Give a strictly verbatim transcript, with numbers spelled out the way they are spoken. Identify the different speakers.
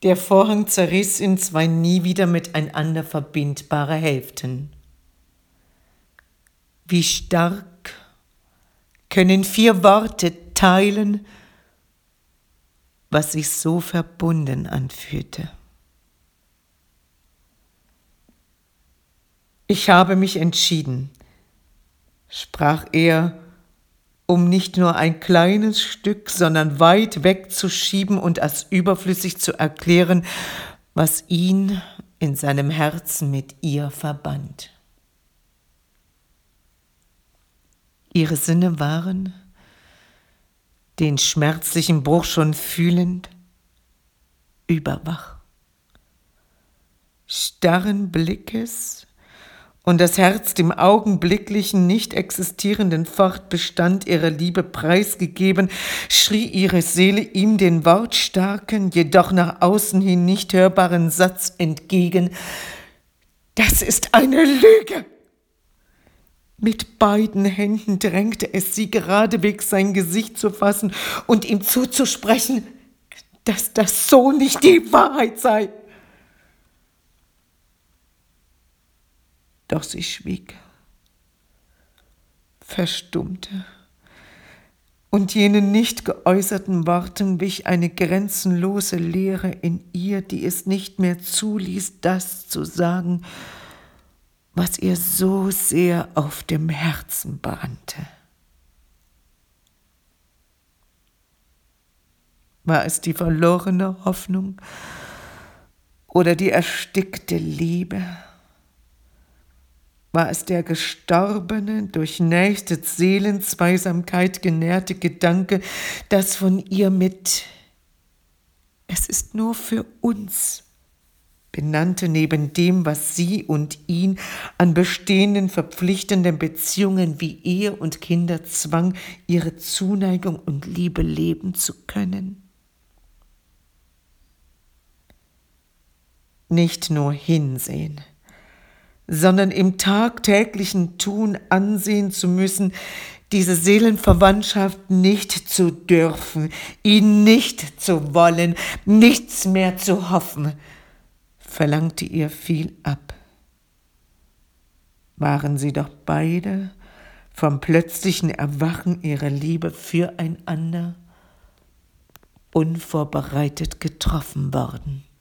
Speaker 1: Der Vorhang zerriss in zwei nie wieder miteinander verbindbare Hälften. Wie stark können vier Worte teilen, was sich so verbunden anfühlte. Ich habe mich entschieden, sprach er, um nicht nur ein kleines Stück, sondern weit wegzuschieben und als überflüssig zu erklären, was ihn in seinem Herzen mit ihr verband. Ihre Sinne waren, den schmerzlichen Bruch schon fühlend, überwach. Starren Blickes und das Herz dem augenblicklichen, nicht existierenden Fortbestand ihrer Liebe preisgegeben, schrie ihre Seele ihm den wortstarken, jedoch nach außen hin nicht hörbaren Satz entgegen: »Das ist eine Lüge!« Mit beiden Händen drängte es sie geradewegs, sein Gesicht zu fassen und ihm zuzusprechen, dass das so nicht die Wahrheit sei. Doch sie schwieg, verstummte, und jenen nicht geäußerten Worten wich eine grenzenlose Leere in ihr, die es nicht mehr zuließ, das zu sagen, was ihr so sehr auf dem Herzen brannte. War es die verlorene Hoffnung oder die erstickte Liebe? War es der gestorbene, durchnäschte Seelenzweisamkeit genährte Gedanke, das von ihr mit »Es ist nur für uns« benannte, neben dem, was sie und ihn an bestehenden, verpflichtenden Beziehungen wie Ehe und Kinder zwang, ihre Zuneigung und Liebe leben zu können? Nicht nur hinsehen, sondern im tagtäglichen Tun ansehen zu müssen, diese Seelenverwandtschaft nicht zu dürfen, ihn nicht zu wollen, nichts mehr zu hoffen, verlangte ihr viel ab. Waren sie doch beide vom plötzlichen Erwachen ihrer Liebe füreinander unvorbereitet getroffen worden.